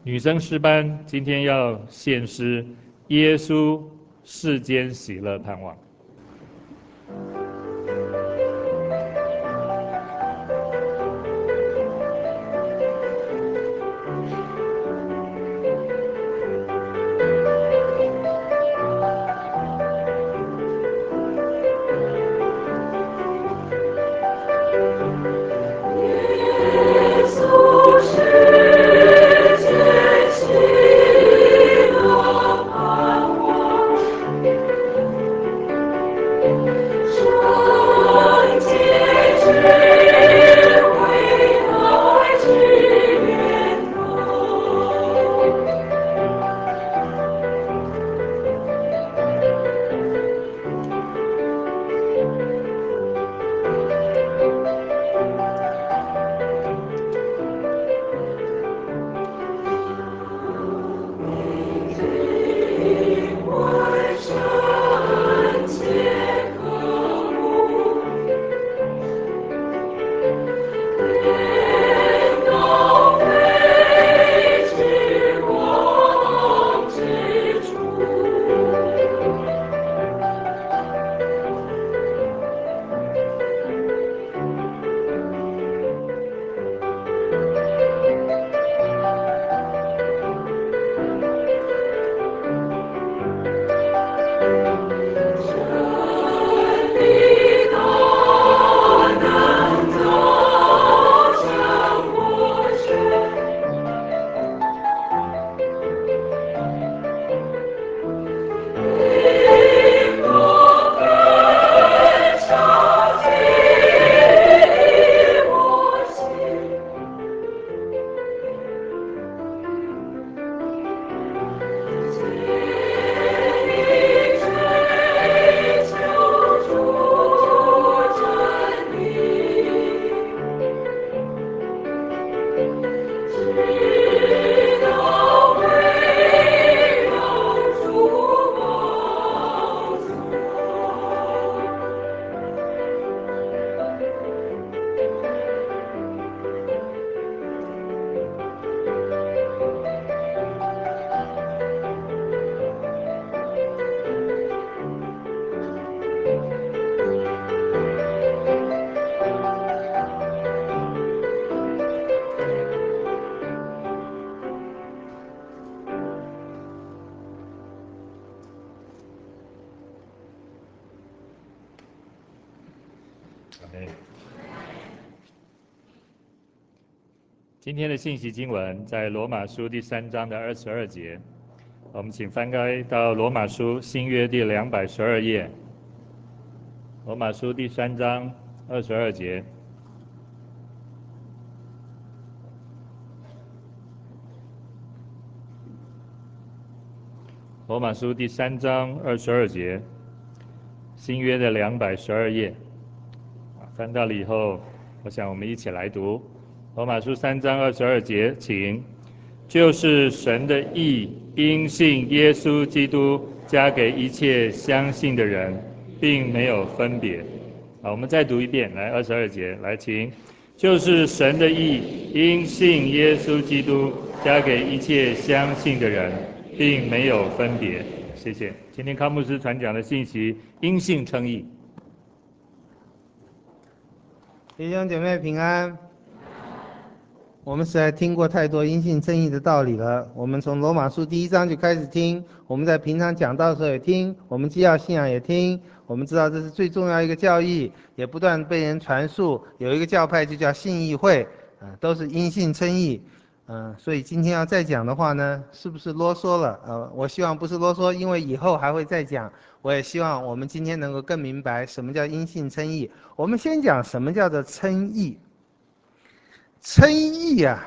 女生诗班今天要献诗，耶稣世间喜乐盼望。今天的信息经文在罗马书第3章的22节，我们请翻开到罗马书新约第212页，罗马书第3章22节。罗马书第3章22节，新约的212页。翻到了以后，我想我们一起来读罗马书3章22节，请。就是神的义，因信耶稣基督加给一切相信的人，并没有分别。好，我们再读一遍，来22节，来请。就是神的义，因信耶稣基督加给一切相信的人，并没有分别。谢谢。今天康牧师传讲的信息，因信称义。 弟兄姐妹平安。我们实在听过太多因信称义的道理了。我们从罗马书第1章就开始听，我们在平常讲道的时候也听，我们基要信仰也听。我们知道这是最重要一个教义，也不断被人传述。有一个教派就叫信义会，都是因信称义。所以今天要再讲的话呢，是不是啰嗦了？我希望不是啰嗦，因为以后还会再讲。我也希望我们今天能够更明白什么叫因信称义。我们先讲什么叫做称义。称义啊，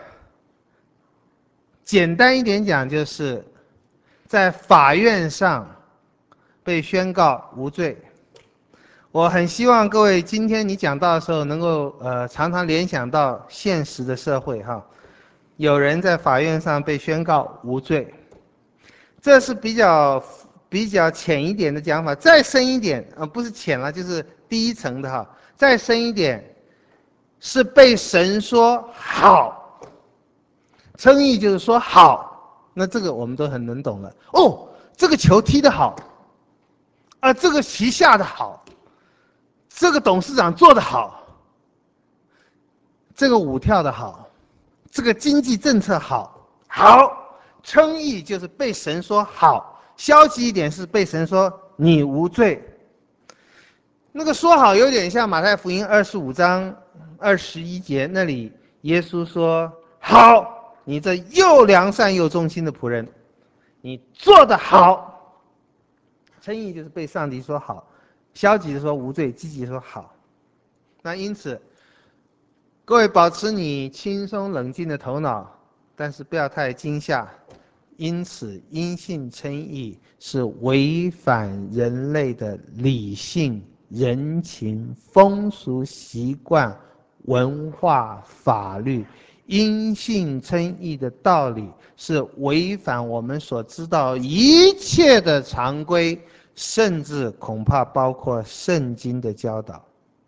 简单一点讲，就是在法院上被宣告无罪。我很希望各位今天你讲到的时候，能够常常联想到现实的社会哈，有人在法院上被宣告无罪，这是比较浅一点的讲法。再深一点，不是浅了，就是第一层的哈。再深一点，是被神说好。 称义就是说好，那这个我们都很能懂了。哦，这个球踢得好，啊，这个棋下得好，这个董事长做得好，这个舞跳得好，这个经济政策好，好，称义就是被神说好，消极一点是被神说你无罪。那个说好有点像马太福音25章21节那里，耶稣说：“好，你这又良善又忠心的仆人，你做得好。”称义就是被上帝说好，消极的说无罪，积极的说好。那因此，各位保持你轻松冷静的头脑，但是不要太惊吓。因此，因信称义是违反人类的理性、人情、风俗习惯、文化、法律。因信称义的道理是违反我们所知道一切的常规，甚至恐怕包括圣经的教导。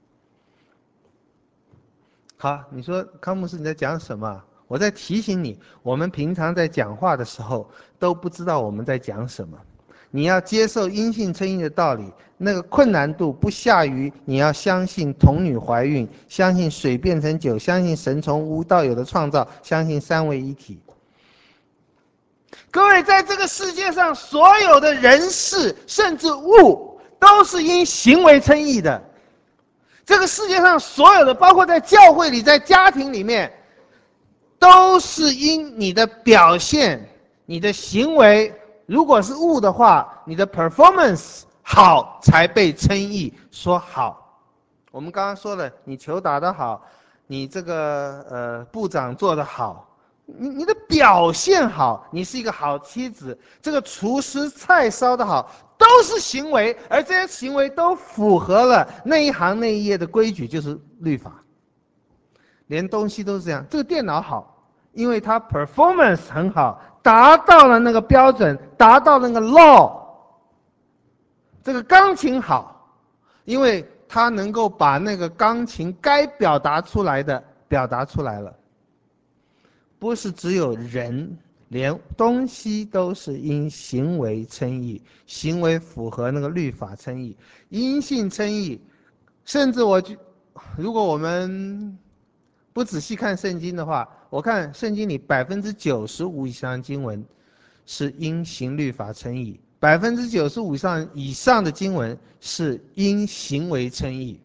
好，你说康牧师你在讲什么？我在提醒你，我们平常在讲话的时候都不知道我们在讲什么。你要接受因信称义的道理，那个困难度不下于你要相信童女怀孕，相信水变成酒，相信神从无到有的创造，相信三位一体。各位，在这个世界上，所有的人事甚至物，都是因行为称义的。这个世界上所有的，包括在教会里，在家庭里面，都是因你的表现、你的行为，如果是物的话，你的 performance 好才被称义，说好。我们刚刚说了，你球打得好，你这个部长做得好，你的表现好，你是一个好妻子，这个厨师菜烧得好，都是行为，而这些行为都符合了那一行那一页的规矩，就是律法。连东西都是这样，这个电脑好，因为它 performance 很好，达到了那个标准，达到了那个 law。这个钢琴好，因为它能够把那个钢琴该表达出来的表达出来了。不是只有人，连东西都是因行为称义，行为符合那个律法称义，因信称义。甚至如果我们不仔细看圣经的话，我看圣经里95%以上的经文是因行律法称义，95%以上的经文是因行为称义。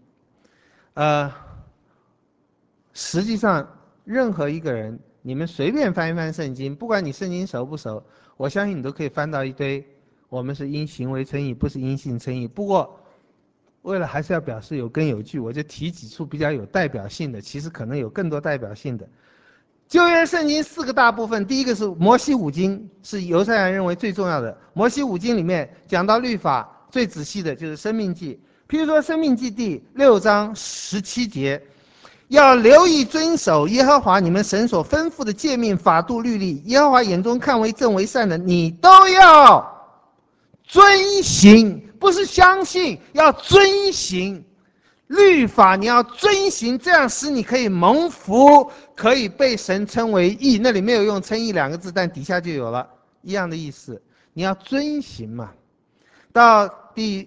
实际上任何一个人，你们随便翻一翻圣经，不管你圣经熟不熟，我相信你都可以翻到一堆我们是因行为称义，不是因信称义。不过为了还是要表示有根有据，我就提几处比较有代表性的，其实可能有更多代表性的。旧约圣经4个大部分，第一个是摩西五经，是犹太人认为最重要的。摩西五经里面讲到律法最仔细的就是申命记，譬如说申命记第6章17节，要留意遵守耶和华你们神所吩咐的诫命、法度、律例，耶和华眼中看为正为善的，你都要遵行，不是相信，要遵行。律法你要遵行，这样使你可以蒙福，可以被神称为义。那里没有用称义2个字，但底下就有了一样的意思。你要遵行嘛。到第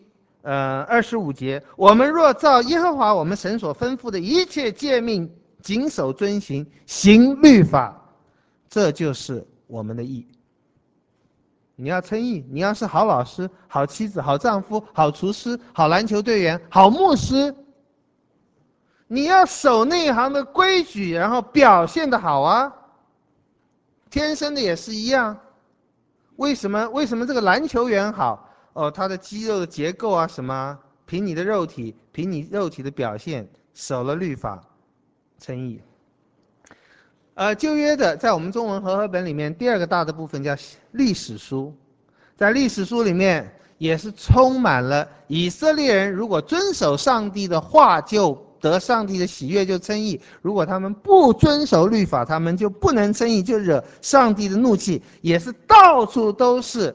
25节，我们若照耶和华我们神所吩咐的一切诫命谨守遵行，行律法，这就是我们的义。你要称义，你要是好老师、好妻子、好丈夫、好厨师、好篮球队员、好牧师，你要守那一行的规矩，然后表现得好啊。天生的也是一样。为什么这个篮球员好？哦，他的肌肉的结构啊什么，凭你的肉体，凭你肉体的表现，守了律法，称义。旧约的在我们中文和合本里面，第2个大的部分叫历史书，在历史书里面也是充满了以色列人如果遵守上帝的话，就得上帝的喜悦，就称义；如果他们不遵守律法，他们就不能称义，就惹上帝的怒气，也是到处都是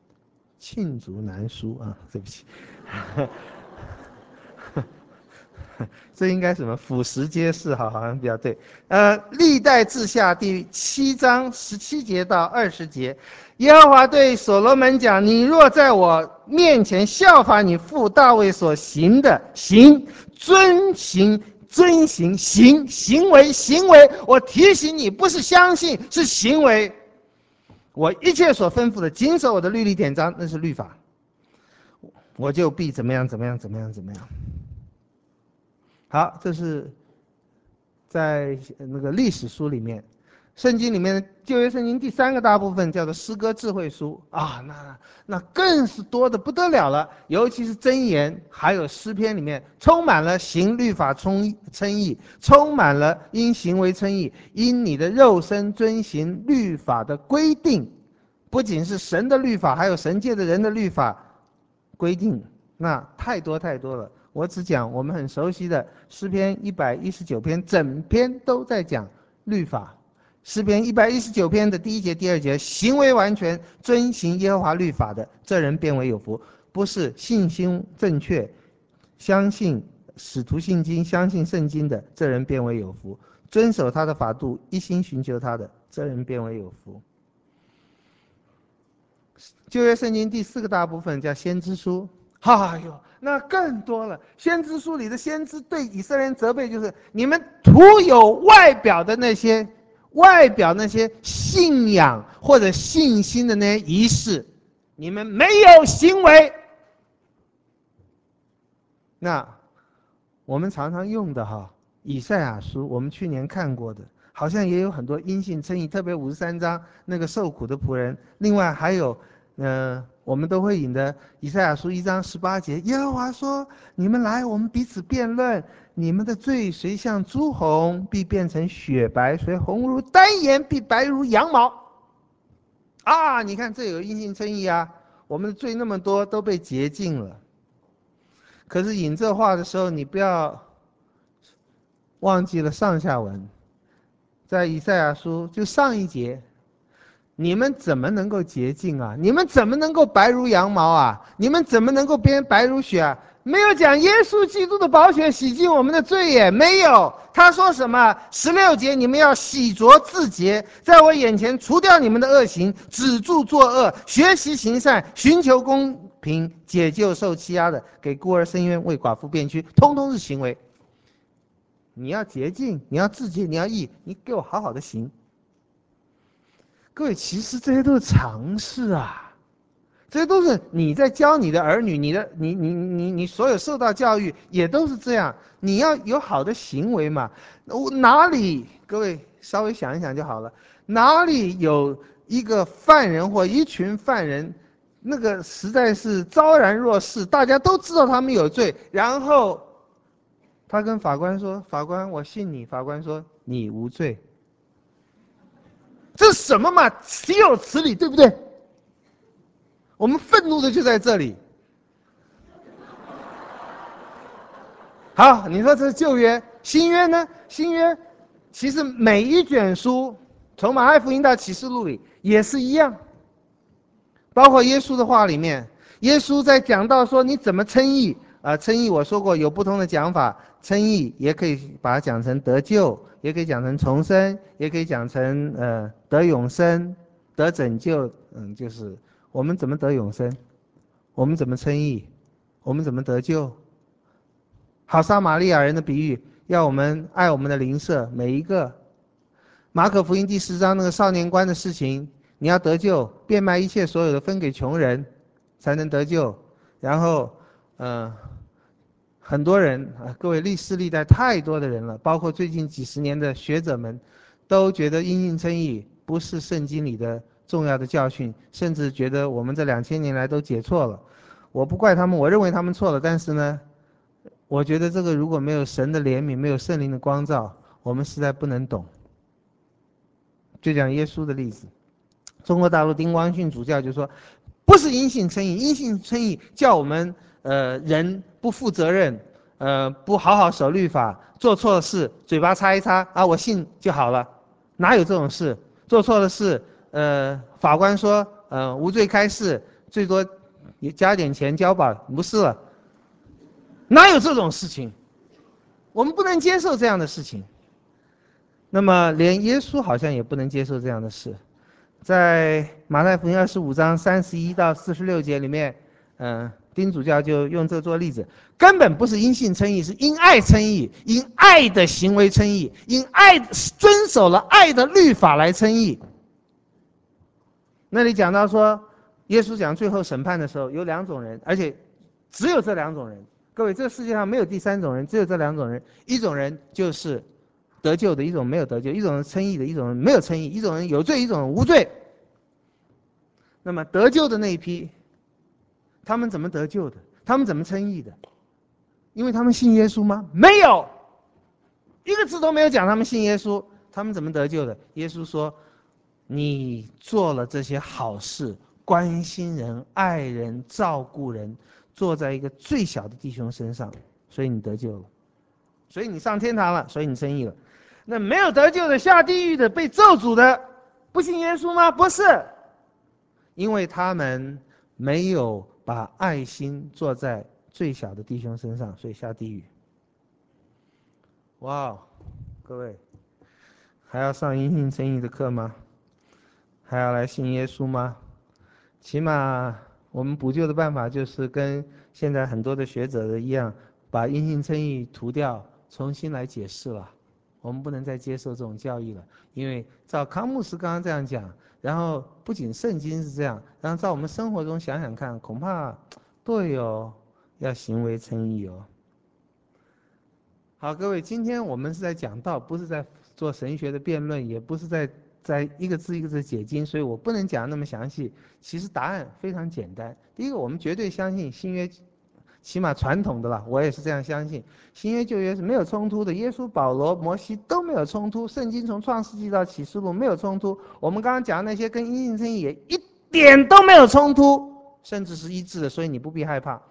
罄竹难书啊！对不起。 这应该什么俯拾皆是，好像比较对。历代志下第7章17节到20节，耶和华对所罗门讲：你若在我面前效法你父大卫所行的，遵行。行为，我提醒你，不是相信，是行为。我一切所吩咐的，谨守我的律例典章，那是律法，我就必怎么样。好，这是在那个历史书里面，圣经里面旧约圣经第3个大部分叫做诗歌智慧书啊，那更是多的不得了了，尤其是箴言还有诗篇里面充满了行律法称义，充满了因行为称义，因你的肉身遵行律法的规定，不仅是神的律法，还有神界的人的律法规定，那太多了。我只讲我们很熟悉的诗篇119篇，整篇都在讲律法。诗篇119篇的第1节、第2节，行为完全遵行耶和华律法的，这人变为有福。不是信心正确，相信使徒信经，相信圣经的，这人变为有福。遵守他的法度，一心寻求他的，这人变为有福。旧约圣经第4个大部分叫先知书，那更多了。先知书里的先知对以色列人责备，就是你们徒有外表那些信仰或者信心的那些仪式，你们没有行为。那我们常常用的以赛亚书，我们去年看过的，好像也有很多因信称义，特别53章那个受苦的仆人，另外还有我们都会引的以赛亚书1章18节，耶和华说：你们来，我们彼此辩论，你们的罪虽像朱红，必变成雪白；虽红如丹颜，必白如羊毛。你看这有因信称义啊，我们的罪那么多都被洁净了。可是引这话的时候，你不要忘记了上下文，在以赛亚书就上一节，你们怎么能够洁净啊？你们怎么能够白如羊毛啊？你们怎么能够变白如雪啊？没有讲耶稣基督的宝血洗净我们的罪也没有。他说什么？16节，你们要洗濯自洁，在我眼前除掉你们的恶行，止住作恶，学习行善，寻求公平，解救受欺压的，给孤儿伸冤，为寡妇辩屈，通通是行为。你要洁净，你要自洁，你要义，你给我好好的行。各位，其实这些都是常识啊，这些都是你在教你的儿女，你所有受到教育也都是这样，你要有好的行为嘛。哪里，各位稍微想一想就好了，哪里有一个犯人或一群犯人，那个实在是昭然若市，大家都知道他们有罪，然后他跟法官说：法官，我信你。法官说：你无罪。这是什么嘛？岂有此理，对不对？我们愤怒的就在这里。好，你说这是旧约，新约呢？新约其实每一卷书，从马太福音到启示录里也是一样，包括耶稣的话里面，耶稣在讲到说你怎么称义称义我说过有不同的讲法，称义也可以把它讲成得救，也可以讲成重生，也可以讲成得永生、得拯救。就是我们怎么得永生，我们怎么称义，我们怎么得救。好，撒玛利亚人的比喻，要我们爱我们的邻舍每一个。马可福音第10章那个少年官的事情，你要得救，变卖一切所有的分给穷人，才能得救。然后很多人各位历世历代太多的人了，包括最近几十年的学者们，都觉得因信称义不是圣经里的重要的教训，甚至觉得我们这2000年来都解错了。我不怪他们，我认为他们错了，但是呢，我觉得这个如果没有神的怜悯，没有圣灵的光照，我们实在不能懂。就讲耶稣的例子，中国大陆丁光训主教就说，不是因信称义，因信称义叫我们人不负责任，不好好守律法，做错了事嘴巴擦一擦我信就好了，哪有这种事？做错了事，法官说无罪开释，最多也加点钱交保，不是了，哪有这种事情？ 我们不能接受这样的事情。那么连耶稣好像也不能接受这样的事。在马太福音25章31到46节里面，丁主教就用这做例子，根本不是因信称义，是因爱称义，因爱的行为称义，因爱遵守了爱的律法来称义。那里讲到说，耶稣讲最后审判的时候有两种人，而且只有这两种人。各位，这个世界上没有第三种人，只有这两种人。一种人就是得救的，一种没有得救；一种人称义的，一种人没有称义；一种人有罪，一种人无罪。那么得救的那一批，他们怎么得救的？他们怎么称义的？因为他们信耶稣吗？没有，一个字都没有讲他们信耶稣。他们怎么得救的？耶稣说：“你做了这些好事，关心人、爱人、照顾人，做在一个最小的弟兄身上，所以你得救了，所以你上天堂了，所以你称义了。那没有得救的、下地狱的、被咒诅的，不信耶稣吗？不是，因为他们没有把爱心做在最小的弟兄身上，所以下地狱。”哇，各位，还要上因信称义的课吗？还要来信耶稣吗？起码我们补救的办法就是跟现在很多的学者的一样，把因信称义涂掉，重新来解释了。我们不能再接受这种教义了，因为照康牧师刚刚这样讲，然后不仅圣经是这样，然后照我们生活中想想看，恐怕对哦，要行为称义哦。好，各位，今天我们是在讲道，不是在做神学的辩论，也不是在一个字一个字解经，所以我不能讲那么详细。其实答案非常简单。第一个，我们绝对相信新约，起码传统的吧，我也是这样相信。新约旧约是没有冲突的，耶稣、保罗、摩西都没有冲突，圣经从创世纪到启示录没有冲突。我们刚刚讲的那些跟因信称义也一点都没有冲突，甚至是一致的，所以你不必害怕。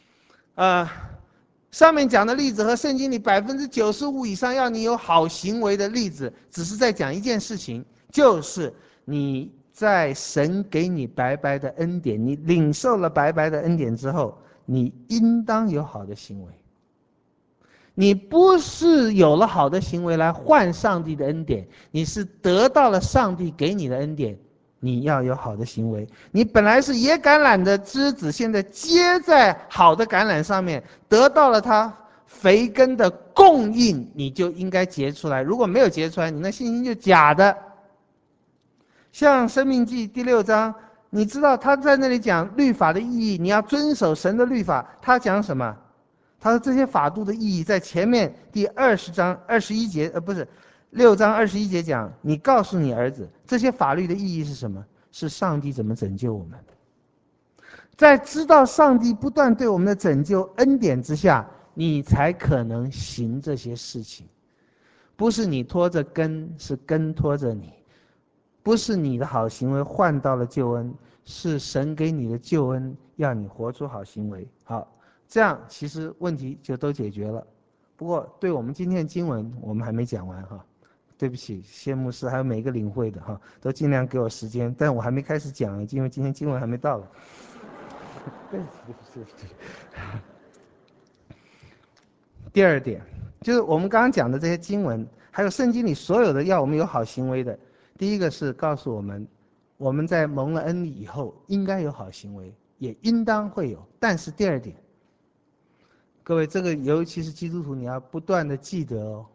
上面讲的例子和圣经里95%以上要你有好行为的例子，只是在讲一件事情，就是你在神给你白白的恩典，你领受了白白的恩典之后，你应当有好的行为。你不是有了好的行为来换上帝的恩典，你是得到了上帝给你的恩典，你要有好的行为。你本来是野橄榄的枝子，现在结在好的橄榄上面，得到了它肥根的供应，你就应该结出来。如果没有结出来，你那信心就假的。像申命记第6章，你知道他在那里讲律法的意义，你要遵守神的律法。他讲什么？他说这些法度的意义在前面第20章21节，不是6章21节讲，你告诉你儿子，这些法律的意义是什么？是上帝怎么拯救我们。在知道上帝不断对我们的拯救恩典之下，你才可能行这些事情。不是你拖着根，是根拖着你。不是你的好行为换到了救恩，是神给你的救恩，要你活出好行为。好，这样其实问题就都解决了。不过对我们今天的经文，我们还没讲完哈。对不起，谢牧师还有每个领会的哈，都尽量给我时间，但我还没开始讲，因为今天经文还没到了。对不起。第二点，就是我们刚刚讲的这些经文，还有圣经里所有的要我们有好行为的，第一个是告诉我们，我们在蒙了恩以后应该有好行为，也应当会有。但是第二点，各位，这个尤其是基督徒，你要不断的记得哦。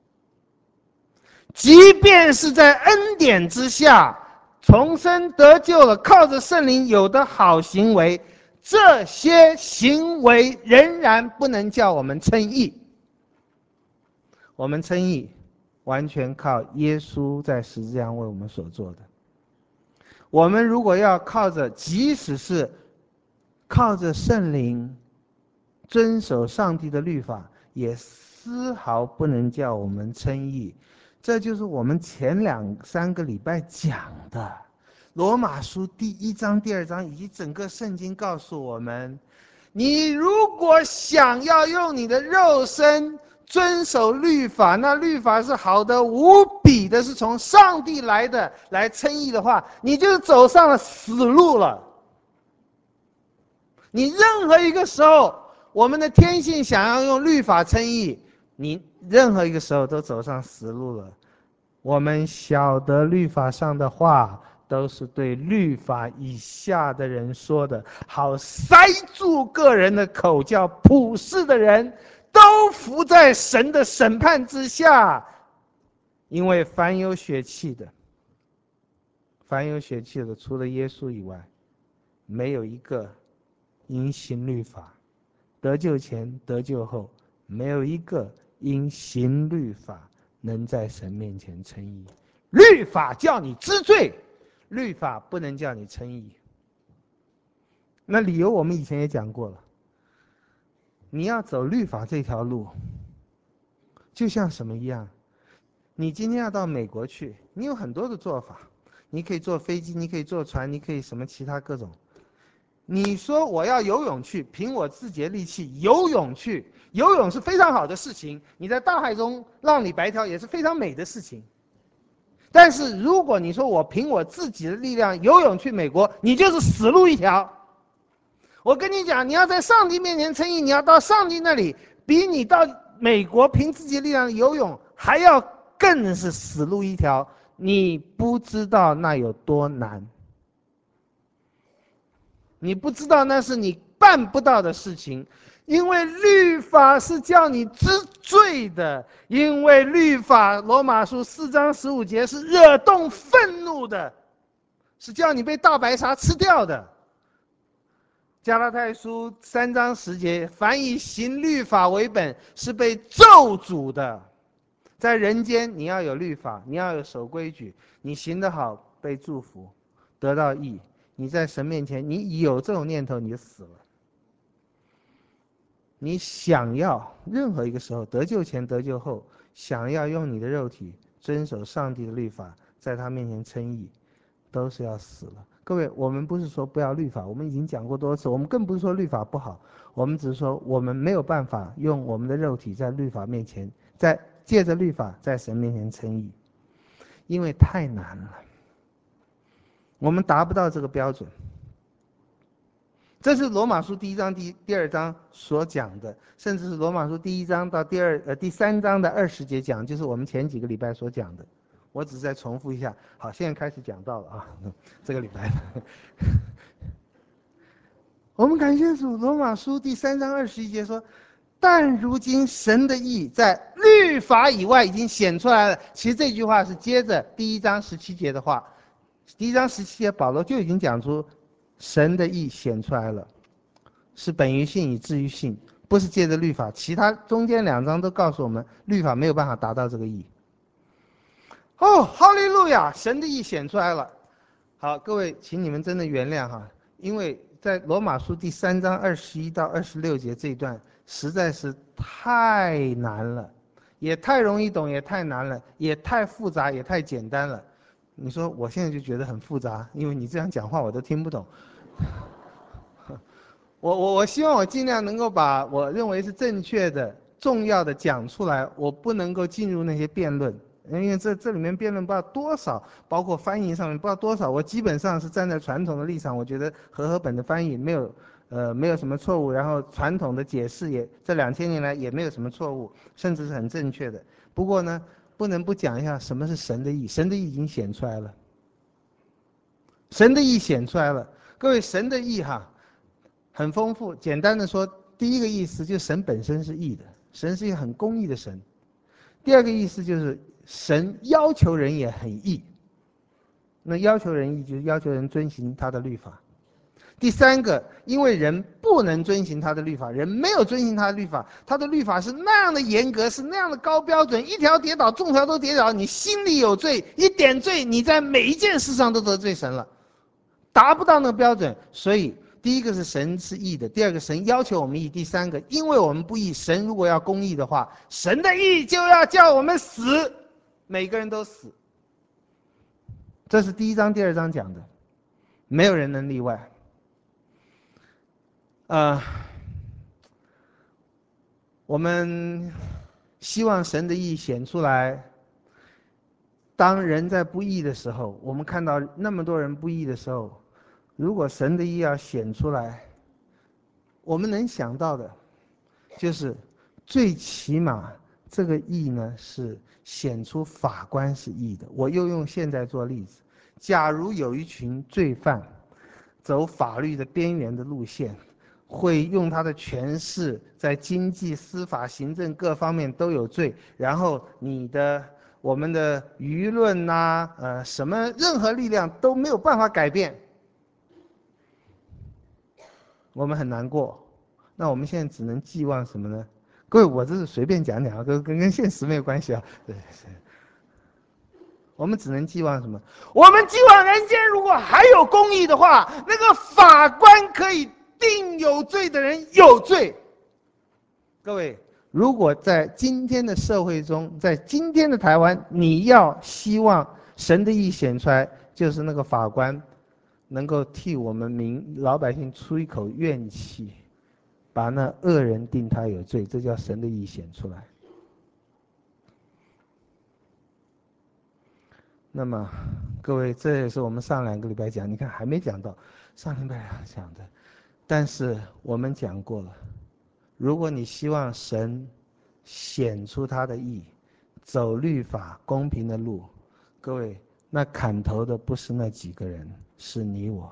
即便是在恩典之下重生得救了，靠着圣灵有的好行为，这些行为仍然不能叫我们称义。我们称义完全靠耶稣在十字架上为我们所做的。我们如果要靠着，即使是靠着圣灵遵守上帝的律法，也丝毫不能叫我们称义。这就是我们前2-3个礼拜讲的罗马书第1章、第2章，以及整个圣经告诉我们，你如果想要用你的肉身遵守律法，那律法是好的无比的，是从上帝来的，来称义的话，你就走上了死路了。你任何一个时候，我们的天性想要用律法称义， 你任何一个时候都走上死路了。我们晓得律法上的话都是对律法以下的人说的，好塞住个人的口，叫普世的人都伏在神的审判之下。因为凡有血气的，除了耶稣以外，没有一个因行律法得救前得救后，没有一个因行律法能在神面前称义。律法叫你知罪，律法不能叫你称义。那理由我们以前也讲过了，你要走律法这条路，就像什么一样？你今天要到美国去，你有很多的做法，你可以坐飞机，你可以坐船，你可以什么其他各种。你说我要游泳去，凭我自己的力气游泳去，游泳是非常好的事情，你在大海中浪里白条也是非常美的事情。但是如果你说我凭我自己的力量游泳去美国，你就是死路一条。我跟你讲，你要在上帝面前称义，你要到上帝那里，比你到美国凭自己的力量游泳还要更是死路一条。你不知道那有多难，你不知道那是你办不到的事情，因为律法是叫你知罪的，因为律法罗马书4章15节是惹动愤怒的，是叫你被大白鲨吃掉的。加拉太书3章10节，凡以行律法为本，是被咒诅的。在人间，你要有律法，你要有守规矩，你行得好，被祝福，得到义。你在神面前，你有这种念头，你就死了。你想要任何一个时候，得救前得救后，想要用你的肉体遵守上帝的律法，在他面前称义，都是要死了。各位，我们不是说不要律法，我们已经讲过多次，我们更不是说律法不好，我们只是说我们没有办法用我们的肉体在律法面前，借着律法在神面前称义，因为太难了，我们达不到这个标准。这是罗马书第1章第2章所讲的，甚至是罗马书第1章到第3章的20节讲，就是我们前几个礼拜所讲的。我只是再重复一下。好，现在开始讲到了啊，这个礼拜我们感谢主，罗马书第3章21节说，但如今神的义在律法以外已经显出来了。其实这句话是接着第1章17节的话，第1章17节保罗就已经讲出神的义显出来了，是本于信以至于信，不是借着律法。其他中间2章都告诉我们，律法没有办法达到这个义。哦，哈利路亚，神的义显出来了。好，各位，请你们真的原谅哈，因为在罗马书第3章21到26节这一段实在是太难了，也太容易懂，也太难了，也太复杂，也太简单了。你说我现在就觉得很复杂，因为你这样讲话我都听不懂。我希望我尽量能够把我认为是正确的、重要的讲出来，我不能够进入那些辩论，因为这里面辩论不知道多少，包括翻译上面不知道多少。我基本上是站在传统的立场，我觉得和合本的翻译没有什么错误，然后传统的解释也这2000年来也没有什么错误，甚至是很正确的。不过呢，不能不讲一下什么是神的义，神的义已经显出来了，神的义显出来了。各位，神的义哈。很丰富，简单的说，第一个意思就是神本身是义的，神是一个很公义的神。第二个意思就是神要求人也很义，那要求人义就是要求人遵行他的律法。第三个，因为人不能遵行他的律法，人没有遵行他的律法，他的律法是那样的严格，是那样的高标准，一条跌倒，众条都跌倒，你心里有罪，一点罪，你在每一件事上都得罪神了，达不到那个标准，所以第一个是神是义的，第二个神要求我们义，第三个因为我们不义，神如果要公义的话，神的义就要叫我们死，每个人都死。这是第1章第2章讲的，没有人能例外。我们希望神的义显出来。当人在不义的时候，我们看到那么多人不义的时候，如果神的义要显出来，我们能想到的就是最起码这个义呢是显出法官是义的。我又用现在做例子，假如有一群罪犯走法律的边缘的路线，会用他的权势在经济、司法、行政各方面都有罪，然后我们的舆论呐，什么任何力量都没有办法改变，我们很难过。那我们现在只能寄望什么呢？各位，我这是随便讲讲，跟现实没有关系啊。对，我们只能寄望什么？我们寄望人间如果还有公义的话，那个法官可以定有罪的人有罪。各位，如果在今天的社会中，在今天的台湾，你要希望神的义显出来，就是那个法官能够替我们老百姓出一口怨气，把那恶人定他有罪，这叫神的义显出来。那么，各位，这也是我们上2个礼拜讲，你看还没讲到，上礼拜讲的，但是我们讲过了。如果你希望神显出他的义，走律法公平的路，各位，那砍头的不是那几个人，是你我。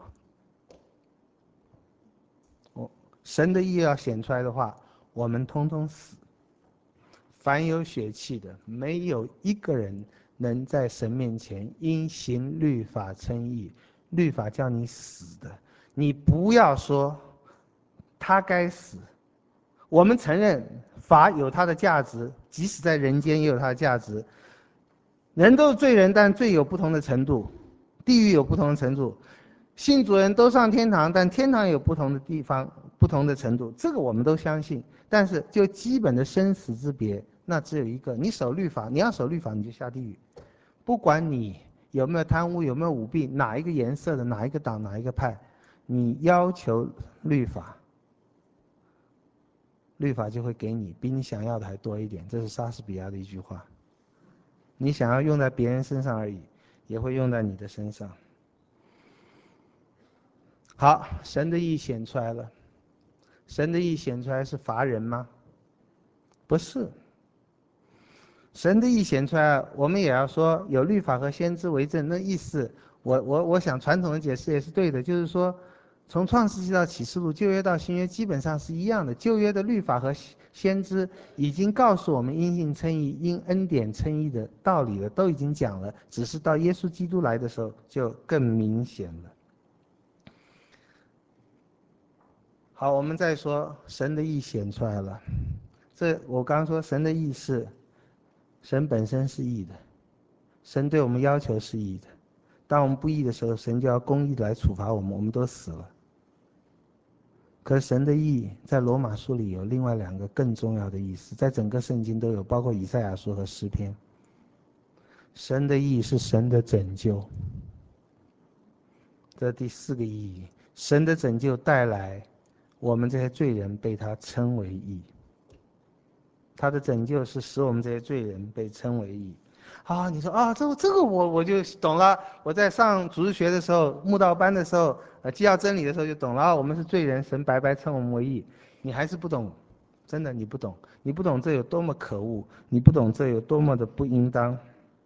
神的义要显出来的话，我们通通死。凡有血气的，没有一个人能在神面前因行律法称义。律法叫你死的，你不要说他该死。我们承认法有它的价值，即使在人间也有它的价值。人都是罪人，但罪有不同的程度，地狱有不同的程度。信主人都上天堂，但天堂有不同的地方、不同的程度，这个我们都相信。但是就基本的生死之别，那只有一个：你守律法，你要守律法，你就下地狱。不管你有没有贪污，有没有舞弊，哪一个颜色的，哪一个党，哪一个派，你要求律法，律法就会给你比你想要的还多一点。这是莎士比亚的一句话。你想要用在别人身上而已，也会用在你的身上。好，神的义显出来了。神的义显出来是罚人吗？不是。神的义显出来，我们也要说有律法和先知为证。那意思，我想传统的解释也是对的，就是说，从创世纪到启示录，旧约到新约基本上是一样的。旧约的律法和先知已经告诉我们因信称义、因恩典称义的道理了，都已经讲了，只是到耶稣基督来的时候就更明显了。好，我们再说神的义显出来了。我刚刚说神的义是，神本身是义的，神对我们要求是义的。当我们不义的时候，神就要公义的来处罚我们，我们都死了。可是神的义在罗马书里有另外2个更重要的意思，在整个圣经都有，包括以赛亚书和诗篇。神的义是神的拯救，这第4个意义。神的拯救带来我们这些罪人被他称为义，他的拯救是使我们这些罪人被称为义。啊，你说啊，这个我就懂了。我在上主日学的时候，慕道班的时候，纪要真理的时候就懂了。啊，我们是罪人，神白白称我们为义。你还是不懂，真的你不懂，你不懂这有多么可恶，你不懂这有多么的不应当。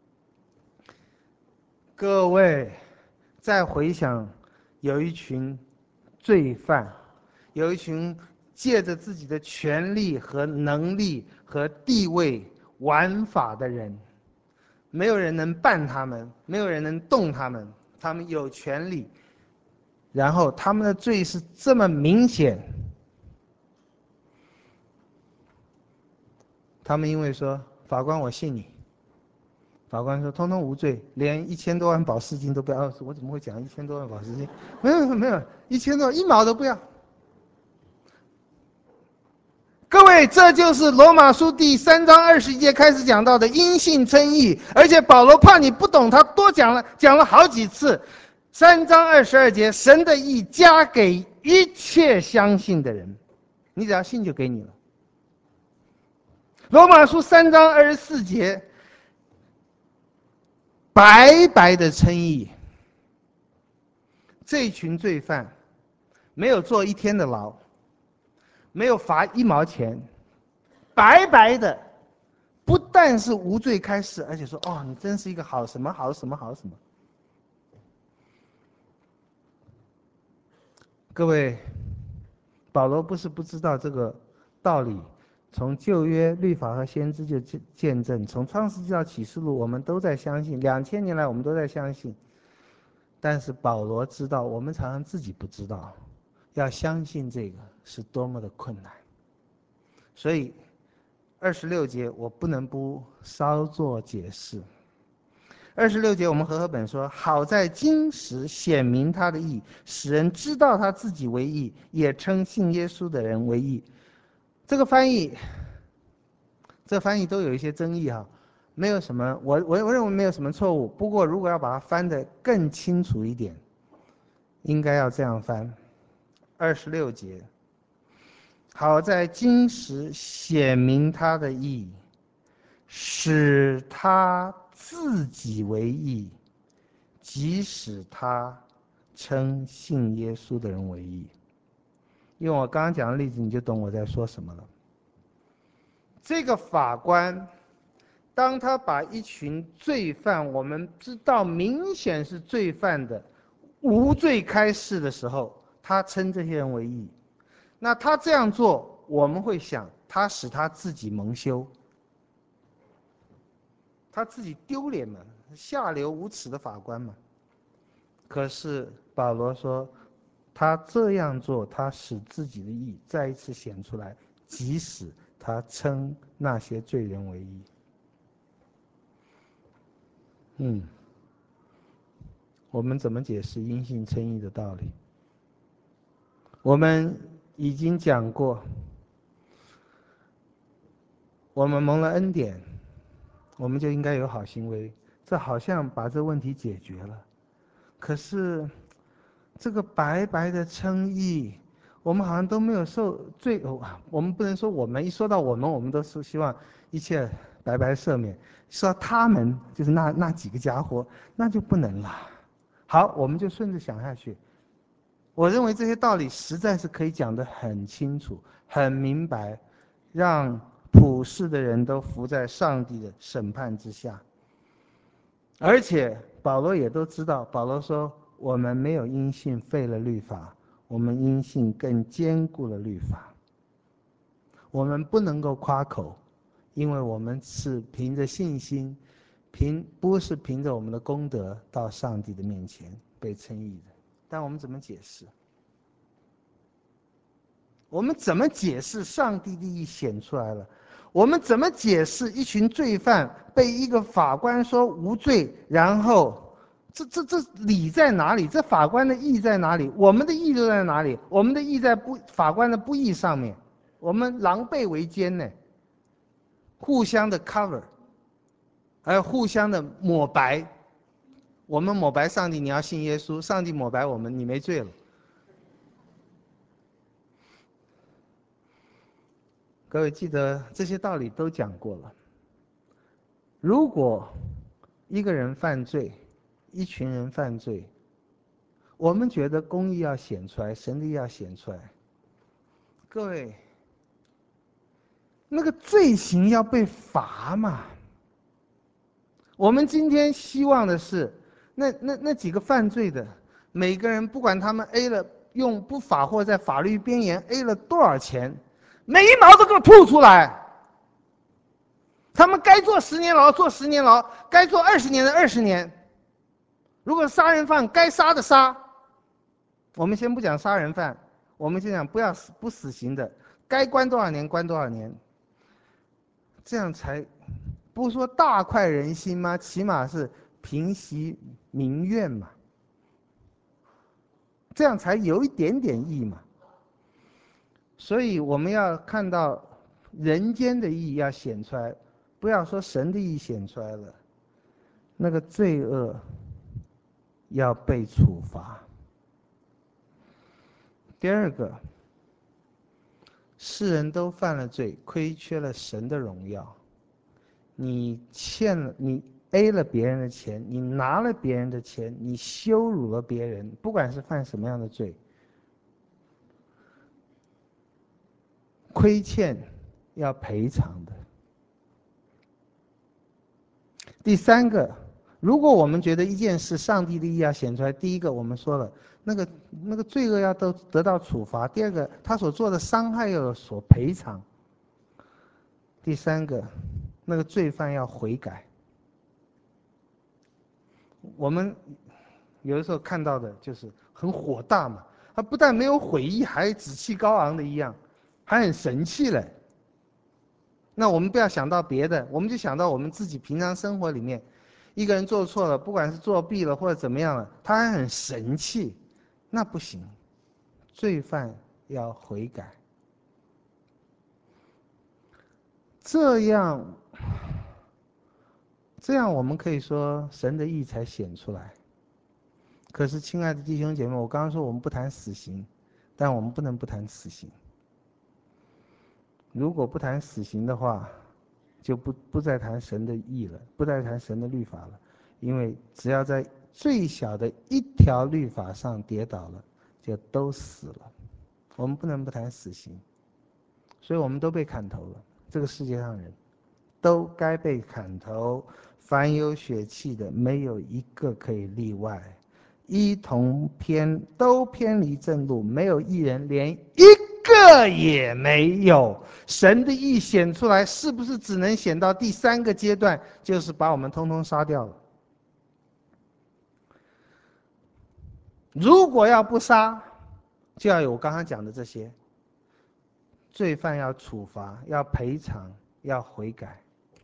各位，再回想，有一群罪犯，有一群借着自己的权力和能力和地位玩法的人，没有人能办他们，没有人能动他们，他们有权利，然后他们的罪是这么明显，他们因为说法官我信你，法官说通通无罪，连1000多万保释金都不要。我怎么会讲1000多万保释金？没有，1000多1毛都不要。各位，这就是罗马书第3章21节开始讲到的因信称义，而且保罗怕你不懂，他多讲了好几次。3章22节，神的义加给一切相信的人，你只要信就给你了。罗马书3章24节，白白的称义。这群罪犯没有坐1天的牢，没有罚1毛钱，白白的不但是无罪开释，而且说哦，你真是一个好什么好什么好什么。各位，保罗不是不知道这个道理，从旧约律法和先知就见证，从创世纪到启示录，我们都在相信，2000年来我们都在相信。但是保罗知道，我们常常自己不知道，要相信这个是多么的困难。所以26节我不能不稍作解释。26节我们和合本说，好在今时显明他的义，使人知道他自己为义，也称信耶稣的人为义。这个翻译都有一些争议哈，没有什么，我认为没有什么错误。不过如果要把它翻得更清楚一点，应该要这样翻。26节，好在今时显明他的义，使他自己为义，即使他称信耶稣的人为义。用我刚刚讲的例子，你就懂我在说什么了。这个法官，当他把一群罪犯，我们知道明显是罪犯的无罪开释的时候，他称这些人为义。那他这样做，我们会想，他使他自己蒙羞，他自己丢脸嘛，下流无耻的法官嘛。可是保罗说，他这样做，他使自己的义再一次显出来，即使他称那些罪人为义。我们怎么解释因信称义的道理？我们已经讲过，我们蒙了恩典，我们就应该有好行为，这好像把这问题解决了。可是这个白白的称义，我们好像都没有受罪。我们不能说我们，一说到我们，我们都是希望一切白白赦免。说他们就是那几个家伙，那就不能了。好，我们就顺着想下去。我认为这些道理实在是可以讲得很清楚、很明白，让普世的人都服在上帝的审判之下。而且保罗也都知道，保罗说我们没有因信废了律法，我们因信更坚固了律法。我们不能够夸口，因为我们是凭着信心，不是凭着我们的功德到上帝的面前被称义的。但我们怎么解释？我们怎么解释上帝的义显出来了？我们怎么解释一群罪犯被一个法官说无罪，然后这理在哪里？这法官的义在哪里？我们的义又在哪里？我们的义在法官的不义上面，我们狼狈为奸呢，互相的 cover， 还互相的抹白。我们抹白上帝，你要信耶稣；上帝抹白我们，你没罪了。各位记得这些道理都讲过了。如果一个人犯罪，一群人犯罪，我们觉得公义要显出来，神的义要显出来。各位，那个罪行要被罚嘛。我们今天希望的是，那几个犯罪的，每个人不管他们 A 了，用不法或在法律边缘 A 了多少钱，每一毛都给我吐出来。他们该坐10年牢坐10年牢，该坐20年的20年。如果杀人犯该杀的杀，我们先不讲杀人犯，我们先讲不死刑的，该关多少年关多少年。这样才不说大快人心吗？起码是平息民怨嘛。这样才有一点点义嘛。所以我们要看到人间的义要显出来，不要说神的义显出来了，那个罪恶要被处罚。第二个，世人都犯了罪，亏缺了神的荣耀。你 A 了别人的钱，你拿了别人的钱，你羞辱了别人，不管是犯什么样的罪，亏欠要赔偿的。 第三个，如果我们觉得一件事上帝的意要显出来，第一个我们说了，那个罪恶要得到处罚；第二个，他所做的伤害要有所赔偿；第三个，那个罪犯要悔改。我们有的时候看到的就是很火大嘛，他不但没有悔意，还志气高昂的一样，还很神气嘞。那我们不要想到别的，我们就想到我们自己平常生活里面，一个人做错了，不管是作弊了或者怎么样了，他还很神气，那不行。罪犯要悔改，这样我们可以说神的义才显出来。可是，亲爱的弟兄姐妹，我刚刚说我们不谈死刑，但我们不能不谈死刑。如果不谈死刑的话，就不再谈神的义了，不再谈神的律法了，因为只要在最小的一条律法上跌倒了，就都死了。我们不能不谈死刑，所以我们都被砍头了。这个世界上人都该被砍头，凡有血气的，没有一个可以例外。都偏离正路，没有一人，连一个也没有。神的义显出来，是不是只能显到第三个阶段，就是把我们通通杀掉了？如果要不杀，就要有我刚刚讲的这些：罪犯要处罚，要赔偿，要悔改。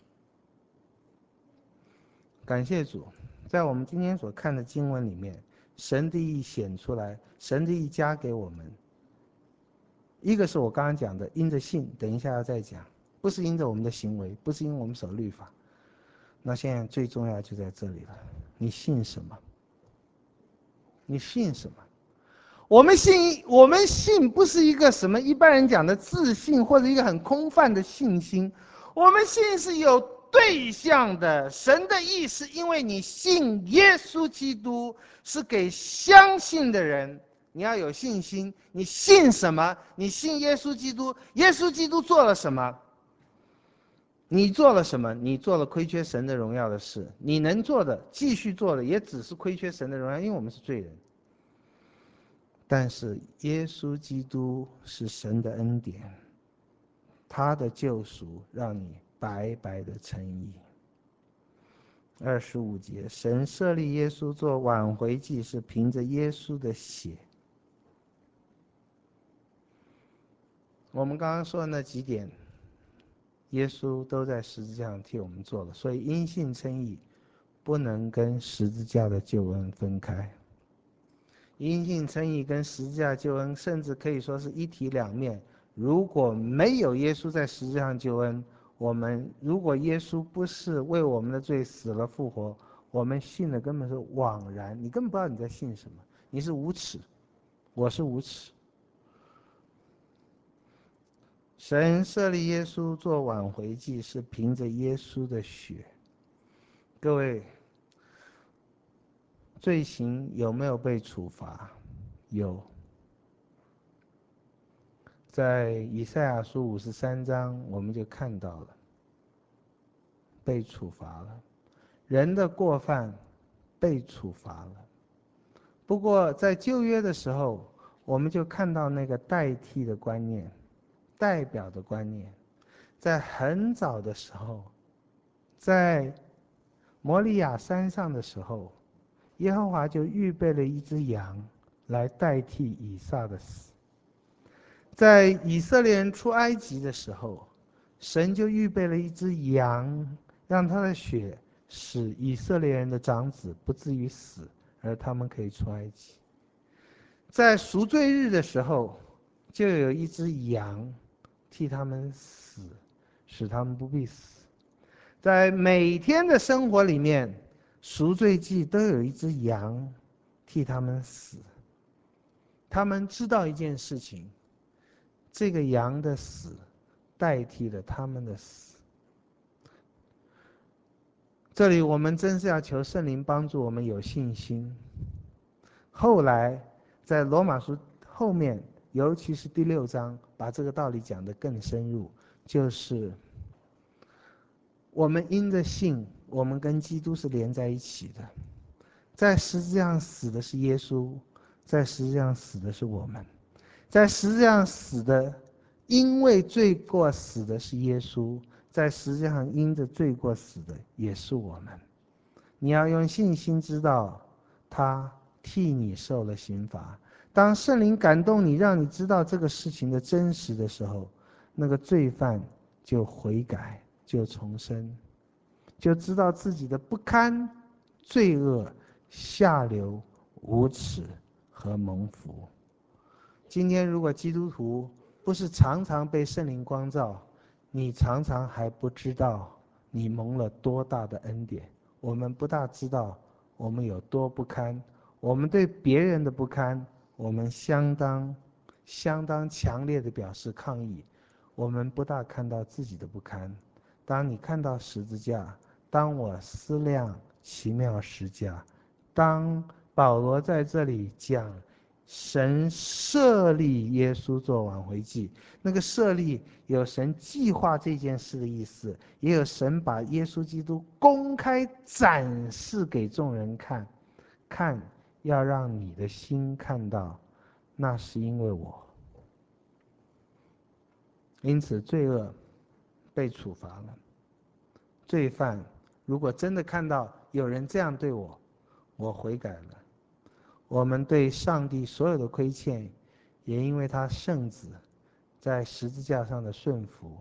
感谢主，在我们今天所看的经文里面，神的义显出来，神的义加给我们。一个是我刚刚讲的，因着信，等一下要再讲，不是因着我们的行为，不是因为我们守律法。那现在最重要就在这里了，你信什么？你信什么？我们信不是一个什么一般人讲的自信，或者一个很空泛的信心。我们信是有对象的，神的义是因为你信耶稣基督，是给相信的人。你要有信心，你信什么？你信耶稣基督，耶稣基督做了什么？你做了什么？你做了亏缺神的荣耀的事，你能做的继续做的也只是亏缺神的荣耀，因为我们是罪人。但是耶稣基督是神的恩典，他的救赎让你白白的称义。25节，神设立耶稣做挽回祭，是凭着耶稣的血。我们刚刚说的那几点，耶稣都在十字架上替我们做了，所以因信称义不能跟十字架的救恩分开。因信称义跟十字架救恩甚至可以说是一体两面。如果没有耶稣在十字架上救恩，如果耶稣不是为我们的罪死了复活，我们信的根本是枉然，你根本不知道你在信什么，你是无耻，我是无耻。神设立耶稣做挽回祭，是凭着耶稣的血。各位，罪行有没有被处罚？有。在以赛亚书53章，我们就看到了被处罚了，人的过犯被处罚了。不过在旧约的时候，我们就看到那个代替的观念，代表的观念。在很早的时候，在摩利亚山上的时候，耶和华就预备了一只羊来代替以撒的死。在以色列人出埃及的时候，神就预备了一只羊，让他的血使以色列人的长子不至于死，而他们可以出埃及。在赎罪日的时候，就有一只羊替他们死，使他们不必死。在每天的生活里面，赎罪祭都有一只羊替他们死。他们知道一件事情，这个羊的死代替了他们的死。这里我们真是要求圣灵帮助我们有信心。后来在罗马书后面，尤其是第6章，把这个道理讲得更深入，就是我们因着信我们跟基督是连在一起的。在十字架上死的是耶稣，在十字架上死的是我们，在十字架上死的，因为罪过死的是耶稣，在十字架上因着罪过死的也是我们。你要用信心知道，他替你受了刑罚。当圣灵感动你，让你知道这个事情的真实的时候，那个罪犯就悔改，就重生，就知道自己的不堪、罪恶、下流、无耻和蒙福。今天如果基督徒不是常常被圣灵光照，你常常还不知道你蒙了多大的恩典。我们不大知道我们有多不堪，我们对别人的不堪，我们相当强烈的表示抗议，我们不大看到自己的不堪。当你看到十字架，当我思量奇妙十架，当保罗在这里讲神设立耶稣做挽回祭，那个设立有神计划这件事的意思，也有神把耶稣基督公开展示给众人看，看要让你的心看到，那是因为我。因此罪恶被处罚了，罪犯如果真的看到有人这样对我，我悔改了。我们对上帝所有的亏欠，也因为他圣子在十字架上的顺服。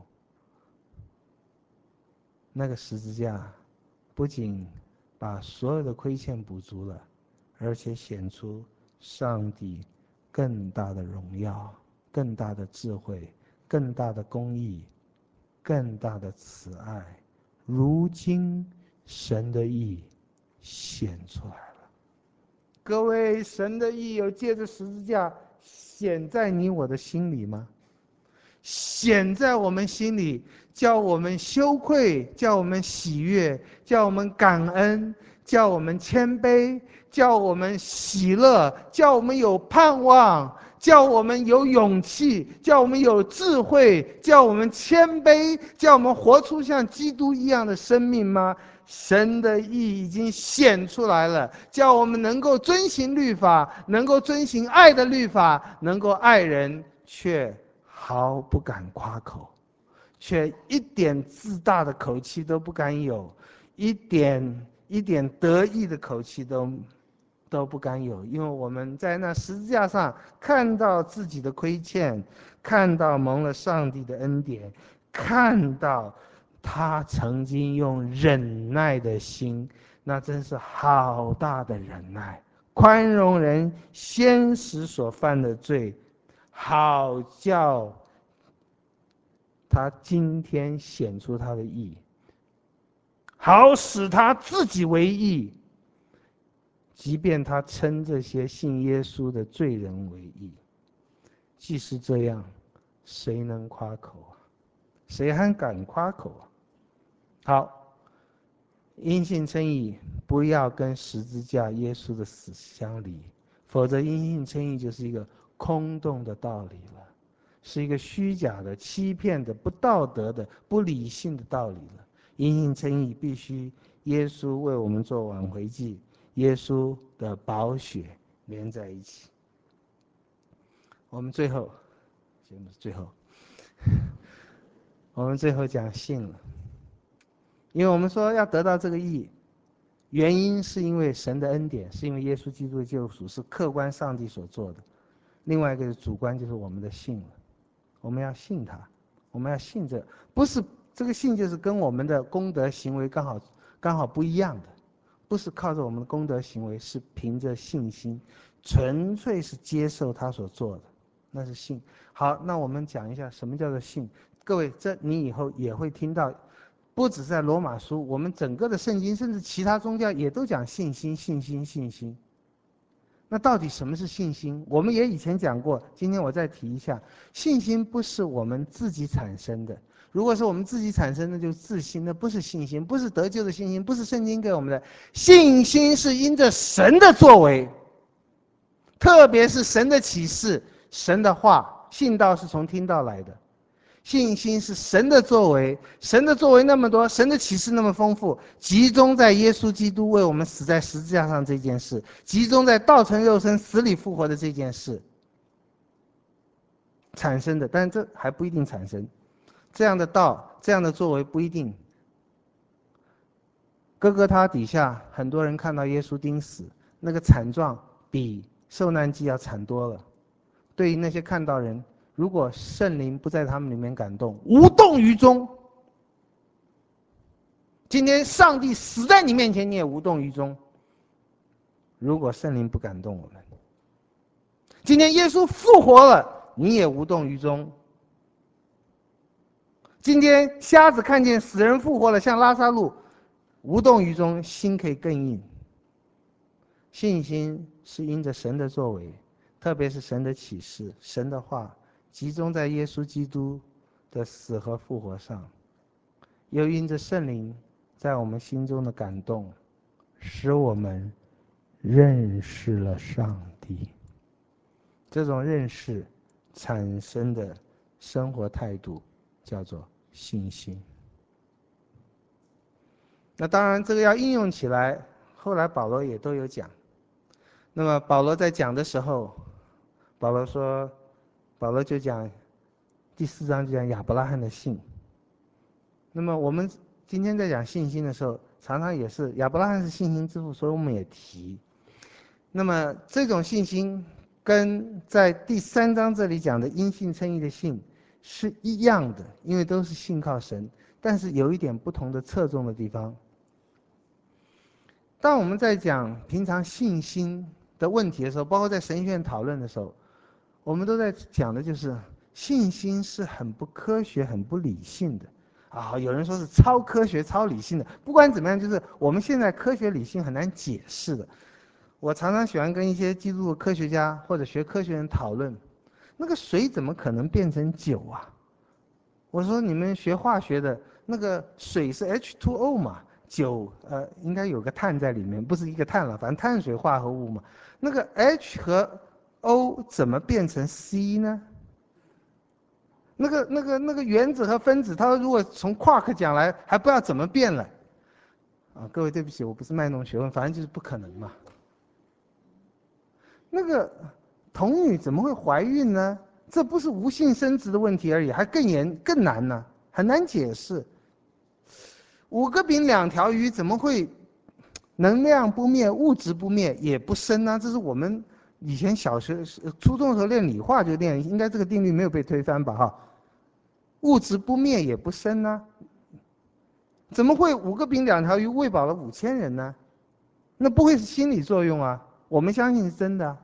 那个十字架不仅把所有的亏欠补足了，而且显出上帝更大的荣耀、更大的智慧、更大的公义、更大的慈爱。如今神的义显出来了。各位，神的义有借着十字架显在你我的心里吗？显在我们心里，叫我们羞愧，叫我们喜悦，叫我们感恩，叫我们谦卑，叫我们喜乐，叫我们有盼望，叫我们有勇气，叫我们有智慧，叫我们谦卑，叫我们活出像基督一样的生命吗？神的义已经显出来了，叫我们能够遵行律法，能够遵行爱的律法，能够爱人，却毫不敢夸口，却一点自大的口气都不敢有，一点得意的口气都不敢有，因为我们在那十字架上看到自己的亏欠，看到蒙了上帝的恩典，看到他曾经用忍耐的心，那真是好大的忍耐，宽容人先时所犯的罪，好叫他今天显出他的义，好使他自己为义，即便他称这些信耶稣的罪人为义。既是这样，谁能夸口啊？谁还敢夸口啊？好，因信称义不要跟十字架耶稣的死相离，否则因信称义就是一个空洞的道理了，是一个虚假的、欺骗的、不道德的、不理性的道理了。因信称义必须耶稣为我们做挽回祭，耶稣的宝血连在一起。我们最后，节目最后，我们最后讲信了，因为我们说要得到这个义，原因是因为神的恩典，是因为耶稣基督的救赎是客观上帝所做的。另外一个是主观，就是我们的信了。我们要信他，我们要信这，不是这个信就是跟我们的功德行为刚好不一样的，不是靠着我们的功德行为，是凭着信心，纯粹是接受他所做的，那是信。好，那我们讲一下什么叫做信。各位，这你以后也会听到，不只是在罗马书，我们整个的圣经，甚至其他宗教也都讲信心，信心，信心。那到底什么是信心？我们也以前讲过，今天我再提一下，信心不是我们自己产生的。如果是我们自己产生的，就是自信，那不是信心，不是得救的信心，不是圣经给我们的信心，是因着神的作为，特别是神的启示、神的话。信道是从听道来的， 信心是神的作为，神的作为那么多，神的启示那么丰富，集中在耶稣基督为我们死在十字架上这件事，集中在道成肉身死里复活的这件事产生的，但是这还不一定产生。这样的道，这样的作为不一定。哥哥他底下很多人看到耶稣钉死，那个惨状比受难记要惨多了。对于那些看到人，如果圣灵不在他们里面感动，无动于衷。今天上帝死在你面前，你也无动于衷。如果圣灵不感动我们，今天耶稣复活了，你也无动于衷。今天瞎子看见死人复活了，像拉撒路，无动于衷，心可以更硬。信心是因着神的作为，特别是神的启示、神的话，集中在耶稣基督的死和复活上，又因着圣灵在我们心中的感动，使我们认识了上帝。这种认识产生的生活态度叫做信心。那当然，这个要应用起来，后来保罗也都有讲。那么保罗在讲的时候，保罗就讲第4章就讲亚伯拉罕的信。那么我们今天在讲信心的时候，常常也是亚伯拉罕是信心之父，所以我们也提。那么这种信心跟在第3章这里讲的因信称义的信是一样的，因为都是信靠神，但是有一点不同的侧重的地方。当我们在讲平常信心的问题的时候，包括在神学院讨论的时候，我们都在讲的就是信心是很不科学、很不理性的啊。有人说是超科学、超理性的，不管怎么样，就是我们现在科学理性很难解释的。我常常喜欢跟一些基督科学家或者学科学人讨论，那个水怎么可能变成酒啊？我说你们学化学的，那个水是 H2O 嘛，酒应该有个碳在里面，不是一个碳了，反正碳水化合物嘛。那个 H 和 O 怎么变成 C 呢？那个原子和分子，它如果从夸克讲来，还不知道怎么变了。啊，各位对不起，我不是卖弄学问，反正就是不可能嘛。那个童女怎么会怀孕呢？这不是无性生殖的问题而已，还更难呢，很难解释。5个饼2条鱼怎么会能量不灭，物质不灭也不生呢？这是我们以前小学、初中的时候练理化就练，应该这个定律没有被推翻吧？哈，物质不灭也不生呢？怎么会5个饼2条鱼喂饱了5000人呢？那不会是心理作用啊？我们相信是真的。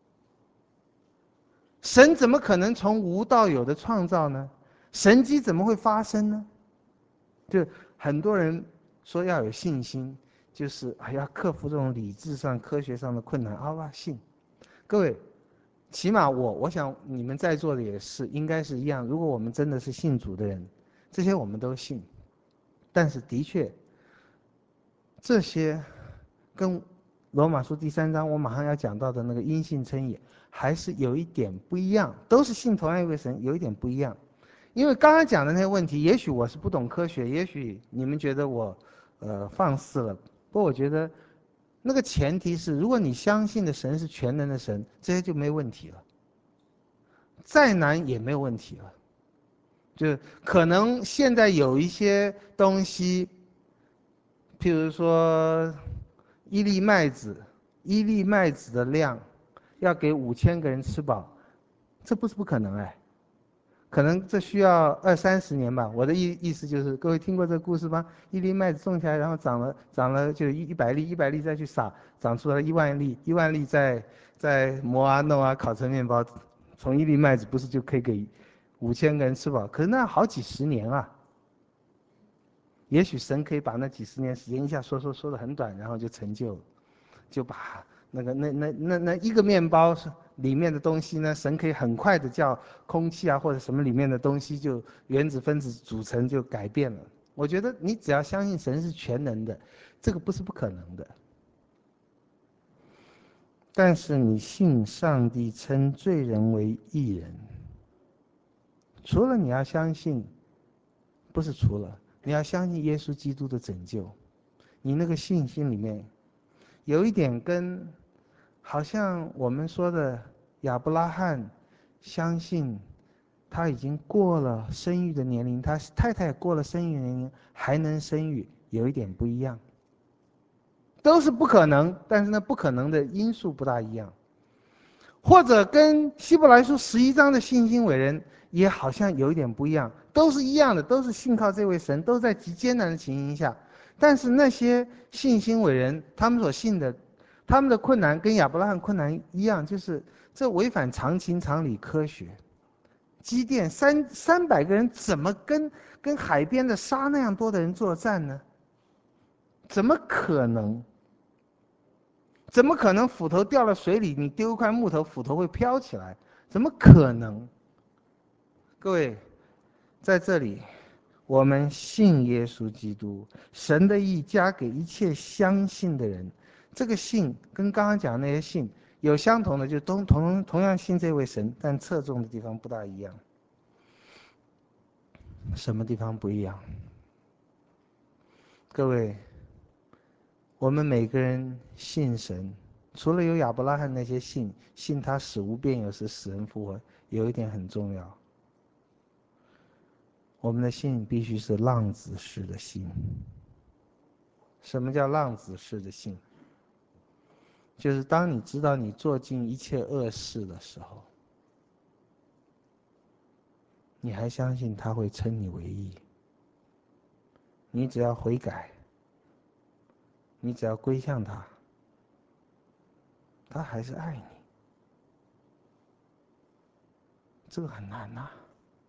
神怎么可能从无到有的创造呢？神迹怎么会发生呢？就很多人说要有信心，就是要克服这种理智上、科学上的困难。好吧，信。各位，起码我想你们在座的也是，应该是一样。如果我们真的是信主的人，这些我们都信。但是的确，这些跟罗马书第3章我马上要讲到的那个因信称义还是有一点不一样，都是信同样一位神，有一点不一样。因为刚刚讲的那些问题，也许我是不懂科学，也许你们觉得我放肆了，不过我觉得那个前提是，如果你相信的神是全能的神，这些就没问题了，再难也没有问题了。就可能现在有一些东西，譬如说一粒麦子的量要给5000个人吃饱，这不是不可能哎，可能这需要20-30年吧。我的意思就是，各位听过这个故事吗？一粒麦子种起来，然后长了就100粒再去撒，长出来10000粒，1万粒再磨啊弄啊烤成面包，从一粒麦子不是就可以给5000个人吃饱？可是那好几十年啊。也许神可以把那几十年时间一下说得很短，然后就成就了，就把那一个面包是里面的东西呢，神可以很快的叫空气啊或者什么里面的东西就原子分子组成就改变了。我觉得你只要相信神是全能的，这个不是不可能的。但是你信上帝称罪人为义人， 除了你要相信，不是除了，你要相信耶稣基督的拯救，你那个信心里面有一点跟好像我们说的亚伯拉罕相信他已经过了生育的年龄，他太太过了生育年龄还能生育，有一点不一样。都是不可能，但是呢，不可能的因素不大一样。或者跟希伯来书11章的信心伟人也好像有一点不一样，都是一样的，都是信靠这位神，都在极艰难的情形下。但是那些信心伟人，他们所信的，他们的困难跟亚伯拉罕困难一样，就是这违反常情、常理、科学。基甸300个人怎么跟海边的沙那样多的人作战呢？怎么可能？怎么可能斧头掉了水里，你丢一块木头，斧头会飘起来？怎么可能？各位，在这里，我们信耶稣基督，神的义加给一切相信的人。这个信跟刚刚讲的那些信有相同的，就同样信这位神，但侧重的地方不大一样。什么地方不一样？各位，我们每个人信神，除了有亚伯拉罕那些信他死无变有，是死人复活，有一点很重要，我们的信必须是浪子式的信。什么叫浪子式的信？就是当你知道你做尽一切恶事的时候，你还相信他会称你为义。你只要悔改，你只要归向他，他还是爱你。这个很难呐，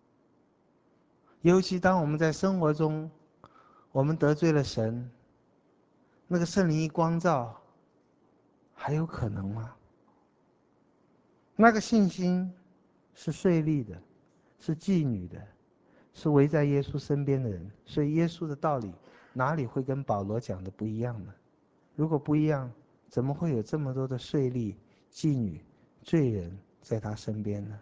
尤其当我们在生活中，我们得罪了神，那个圣灵一光照，还有可能吗？那个信心是税吏的，是妓女的，是围在耶稣身边的人，所以耶稣的道理哪里会跟保罗讲的不一样呢？如果不一样，怎么会有这么多的税吏、妓女、罪人在他身边呢？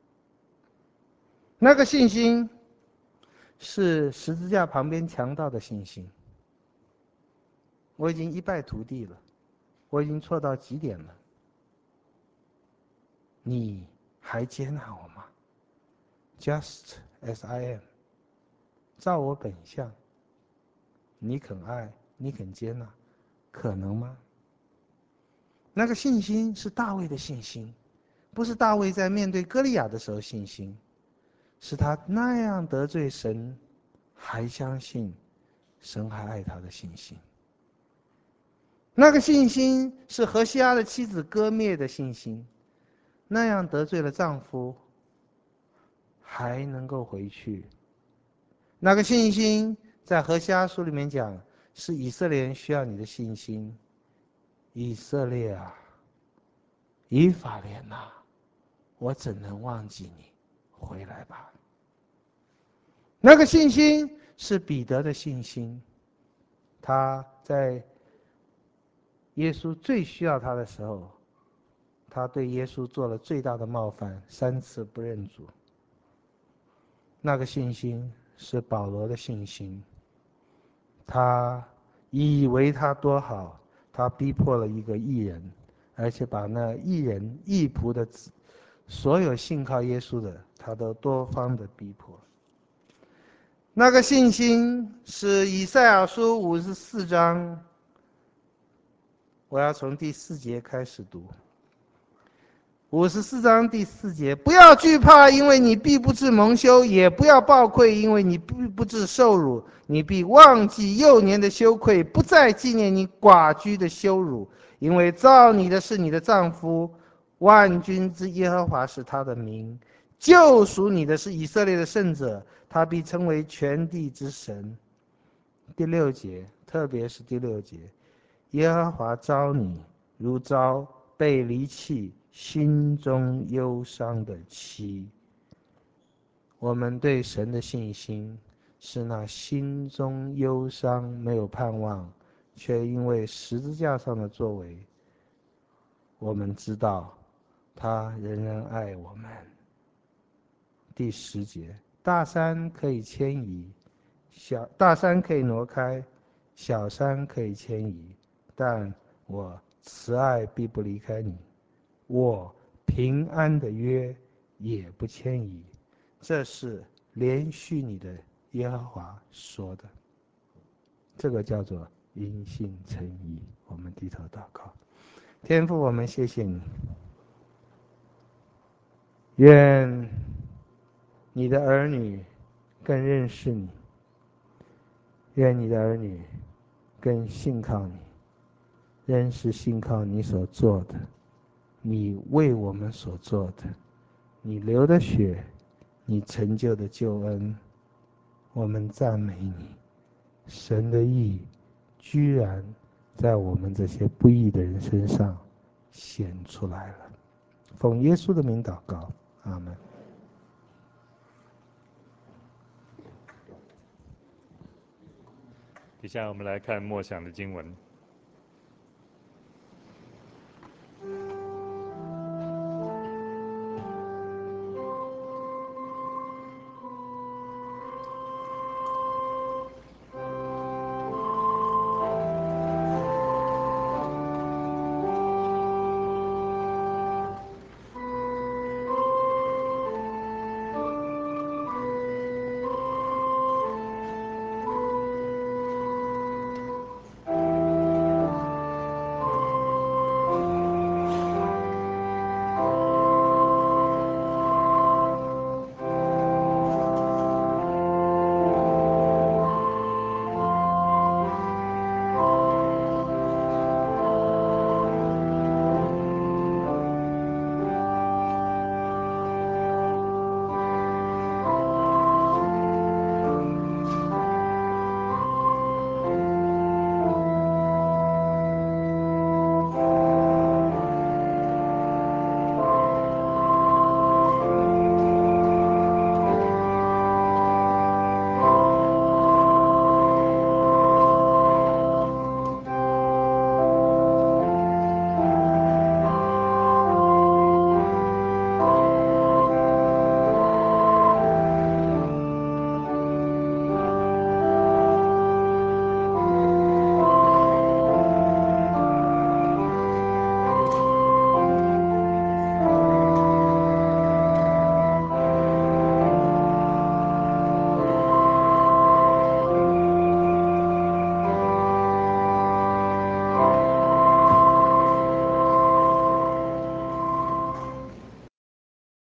那个信心是十字架旁边强盗的信心。我已经一败涂地了，我已经错到极点了，你还接纳我吗？ Just as I am， 照我本相，你肯爱，你肯接纳，可能吗？那个信心是大卫的信心，不是大卫在面对歌利亚的时候信心，是他那样得罪神还相信神还爱他的信心。那个信心是何西阿的妻子割灭的信心，那样得罪了丈夫还能够回去。那个信心在何西阿书里面讲，是以色列人需要你的信心。以色列啊，以法莲啊，我怎能忘记你？回来吧。那个信心是彼得的信心，他在耶稣最需要他的时候，他对耶稣做了最大的冒犯，3次不认主。那个信心是保罗的信心，他以为他多好，他逼迫了一个义人，而且把那义人义仆的所有信靠耶稣的，他都多方的逼迫。那个信心是以赛亚书54章，我要从第4节开始读。54章第4节，不要惧怕，因为你必不至蒙羞；也不要抱愧，因为你必不至受辱。你必忘记幼年的羞愧，不再纪念你寡居的羞辱，因为造你的是你的丈夫，万军之耶和华是他的名，救赎你的是以色列的圣者，他必称为全地之神。第6节，特别是第6节，耶和华召你，如召被离弃、心中忧伤的妻。我们对神的信心是那心中忧伤、没有盼望，却因为十字架上的作为，我们知道他仍然爱我们。 第10节，大山可以迁移，大山可以挪开，小山可以迁移，但我慈爱必不离开你，我平安的约也不迁移。这是连续你的耶和华说的。这个叫做因信称义。我们低头祷告。天父，我们谢谢你，愿你的儿女更认识你，愿你的儿女更信靠你，认识信靠你所做的，你为我们所做的，你流的血，你成就的救恩，我们赞美你。神的义居然在我们这些不义的人身上显出来了。奉耶稣的名祷告，阿们。 接下来我们来看默想的经文。